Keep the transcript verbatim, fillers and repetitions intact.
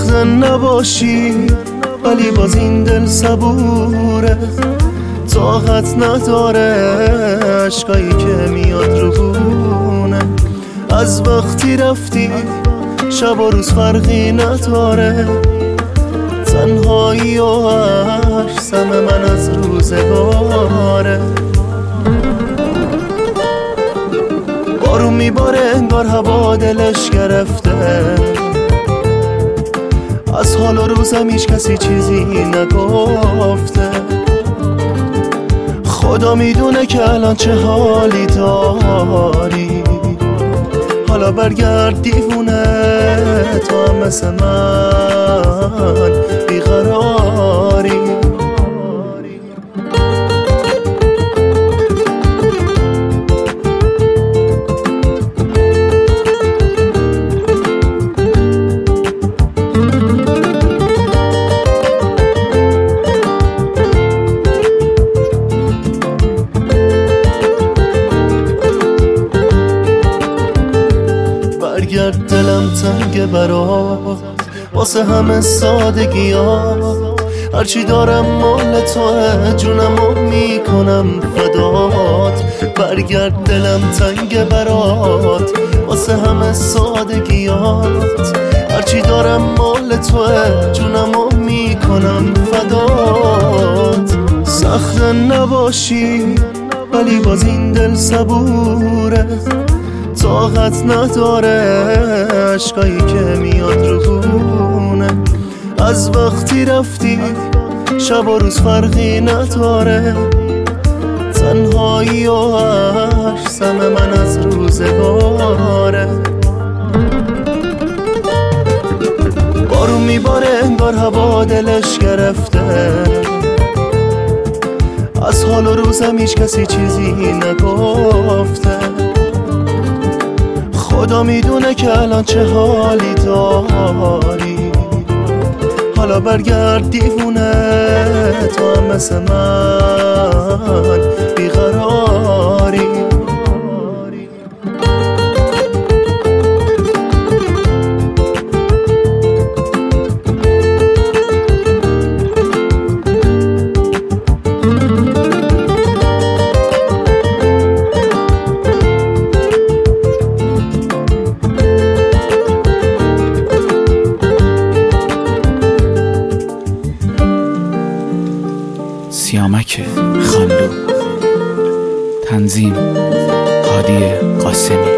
سخت نباشی ولی باز این دل صبوره، طاقت نداره عشقایی که میاد رو گونه. از وقتی رفتی شب و روز فرقی نداره، تنهایی و عشق سم من از روزگاره. بارون میباره انگار هوا دلش گرفته، از حال و روزم هیچ کسی چیزی نگفته. خدا میدونه که الان چه حالی داری، حالا برگرد دیوونه، تو هم مثل من بیقراری. برگرد دلم تنگ برات واسه همه سادگی ها، هرچی دارم مال توه، جونمو میکنم فدات. برگرد دلم تنگ برات واسه همه سادگیات، هرچی دارم مال توه، جونمو میکنم فدات. سخت نباشی ولی باز این دل صبوره، طاقت نداره عشقایی که میاد رو گونه. از وقتی رفتی شب و روز فرقی نداره، تنهایی و عشق سم من از روزگاره. بارون میباره انگار هوا دلش گرفته، از حال و روزم هیچ کسی چیزی نگفته. خدا میدونه که الان چه حالی داری، حالا برگرد دیوونه، تو هم مثل من بیقراری. سیامک خانلو، تنظیم هادی قاسمی.